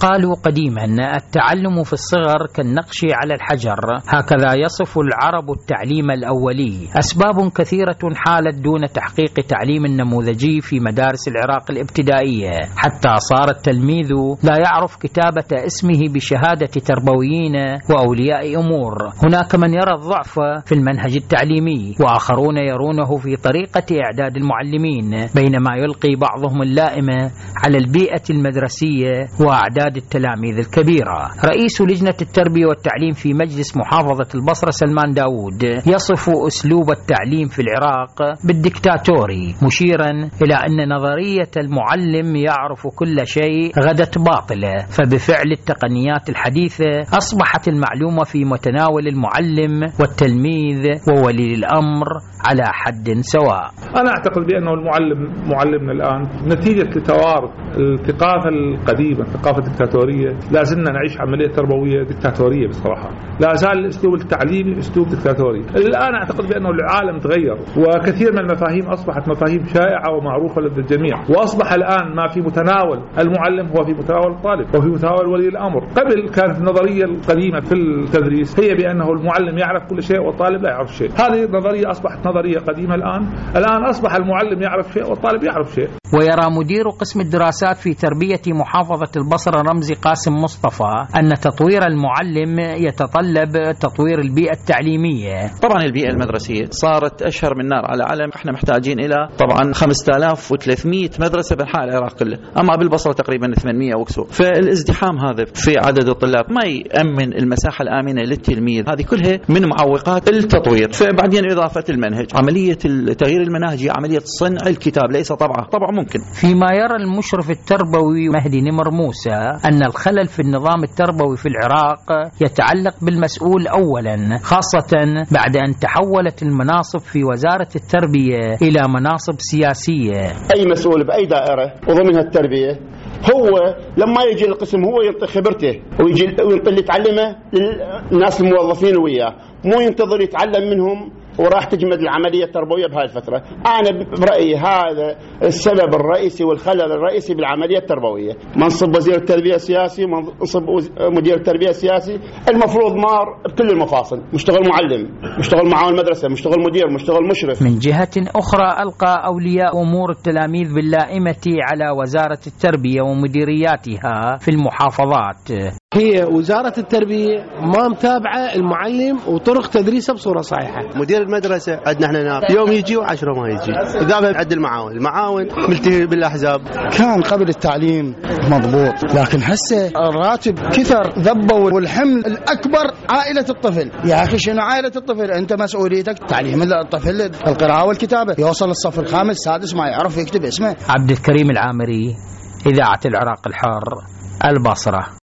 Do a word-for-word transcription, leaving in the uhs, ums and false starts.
قالوا قديما التعلم في الصغر كالنقش على الحجر، هكذا يصف العرب التعليم الأولي. أسباب كثيرة حالت دون تحقيق تعليم النموذجي في مدارس العراق الابتدائية، حتى صار التلميذ لا يعرف كتابة اسمه بشهادة تربويين وأولياء أمور. هناك من يرى الضعف في المنهج التعليمي، وآخرون يرونه في طريقة إعداد المعلمين، بينما يلقي بعضهم اللائمة على البيئة المدرسية وأعداد التلاميذ الكبيرة. رئيس لجنة التربية والتعليم في مجلس محافظة البصرة سلمان داود يصف أسلوب التعليم في العراق بالدكتاتوري، مشيرا إلى أن نظرية المعلم يعرف كل شيء غدت باطلة، فبفعل التقنيات الحديثة أصبحت المعلومة في متناول المعلم والتلميذ وولي الأمر على حد سواء. أنا أعتقد بأنه المعلم معلمنا الآن نتيجة لتوارث الثقافة القديمة، الثقافة الدكتاتورية. لا زلنا نعيش عملية تربوية دكتاتورية بصراحة، لا زال الأسلوب التعليمي أسلوب دكتاتوري. الآن أعتقد بأنه العالم تغير، وكثير من المفاهيم أصبحت مفاهيم شائعة ومعروفة لدى الجميع، وأصبح الآن ما في متناول المعلم هو في متناول الطالب وفي متناول ولي الأمر. قبل كانت النظرية القديمة في التدريس هي بأنه المعلم يعرف كل شيء والطالب لا يعرف شيء. هذه النظرية أصبحت نظرية قديمة الآن. الآن أصبح المعلم يعرف شيء والطالب يعرف شيء. ويرى مدير قسم الدراسات في تربية محافظة البصرة رمزي قاسم مصطفى أن تطوير المعلم يتطلب تطوير البيئة التعليمية. طبعا البيئة المدرسية صارت أشهر من نار على علم. احنا محتاجين إلى طبعا خمسة آلاف وثلاثمئة مدرسة بأنحاء العراق كله، أما بالبصرة تقريبا ثمانمئة وكسور. فالازدحام هذا في عدد الطلاب ما يأمن المساحة الآمنة للتلميذ، هذه كلها من معوقات التطوير. فبعدين إضافة المنهج، عملية التغيير المناهجي، عملية صنع الكتاب ليس طبعه، طبعا ممكن. فيما يرى المشرف التربوي مهدي نمر موسى أن الخلل في النظام التربوي في العراق يتعلق بالمسؤول أولا، خاصة بعد أن تحولت المناصب في وزارة التربية إلى مناصب سياسية. أي مسؤول بأي دائرة وضمنها التربية هو لما يجي القسم هو ينطي خبرته ويجي وينطي اللي يتعلمه للناس الموظفين وياه، مو ينتظر يتعلم منهم وراح تجمد العملية التربوية بهاي الفترة. أنا برأيي هذا السبب الرئيسي والخلل الرئيسي بالعملية التربوية. منصب وزير التربية السياسي، منصب مدير التربية السياسي، المفروض نار بكل المفاصل، مشتغل معلم، مشتغل معاون مدرسة، مشتغل مدير، مشتغل مشرف. من جهة أخرى ألقى أولياء أمور التلاميذ باللائمة على وزارة التربية ومديرياتها في المحافظات. هي وزارة التربية ما متابعة المعلم وطرق تدريسه بصورة صحيحة. مدير المدرسة عندنا احنا نار يوم يجي وعشرة ما يجي، قابل عد المعاون، المعاون ملتهي بالأحزاب. كان قبل التعليم مضبوط، لكن هسه الراتب كثر ذبوا، والحمل الأكبر عائلة الطفل. يا أخي شنو عائلة الطفل؟ أنت مسؤوليتك تعليم الطفل القراءة والكتابة، يوصل الصف الخامس السادس ما يعرف يكتب اسمه. عبد الكريم العامري، إذاعة العراق الحر، البصرة.